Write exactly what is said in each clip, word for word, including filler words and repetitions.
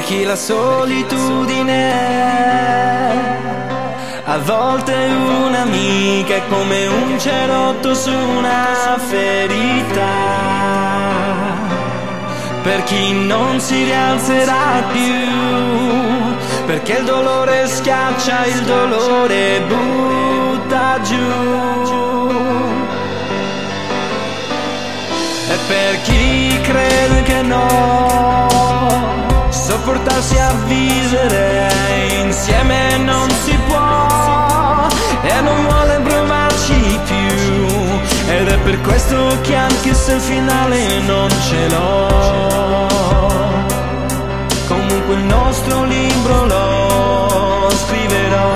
chi la solitudine a volte è un'amica, è come un cerotto su una ferita. Per chi non si rialzerà più, perché il dolore schiaccia, il dolore butta giù. E per chi crede che no, sopportarsi a vivere insieme non si può, e non vuole provarci più. Ed è per questo che anche se il finale non ce l'ho, comunque il nostro libro lo scriverò.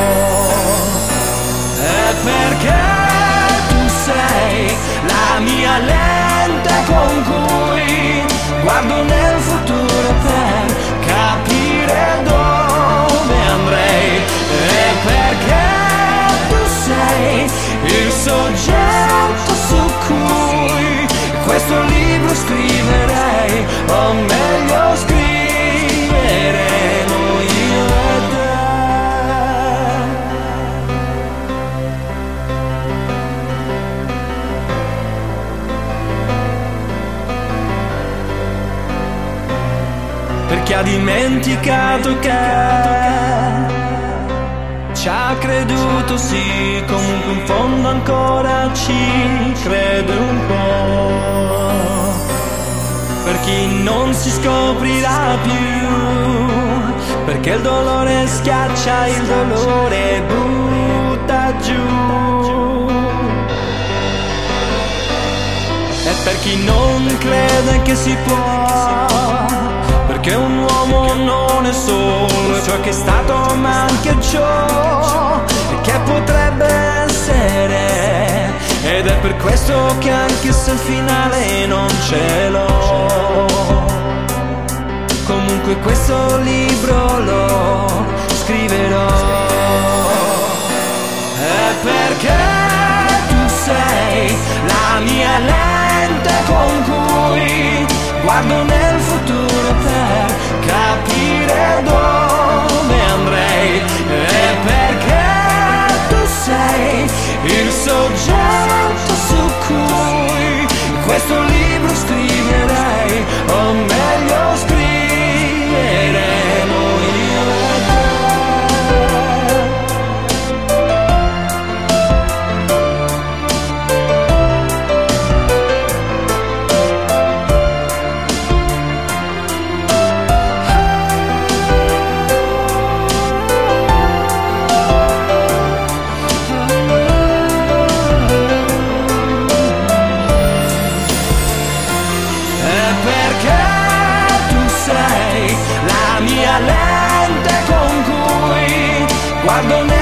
E perché tu sei la mia lente con cui guardo nel futuro per capire dove andrei. E perché tu sei il soggetto su cui questo libro scriverei, o meglio scriveremo io e te. Per chi ha dimenticato che ci ha creduto, sì, comunque in fondo ancora ci crede un po'. Per chi non si scoprirà più, perché il dolore schiaccia, il dolore butta giù. E per chi non crede che si può, perché un uomo non è solo ciò che è stato, ma anche ciò che potrebbe essere. Ed è per questo che anche se il finale non ce l'ho, comunque questo libro lo scriverò. E perché tu sei la mia lente con cui guardo nel futuro per capire dove andrei. E perché tu sei il soggetto su cui questo libro scriverei, o meglio scriveremo io e te. La mia lente con cui guardo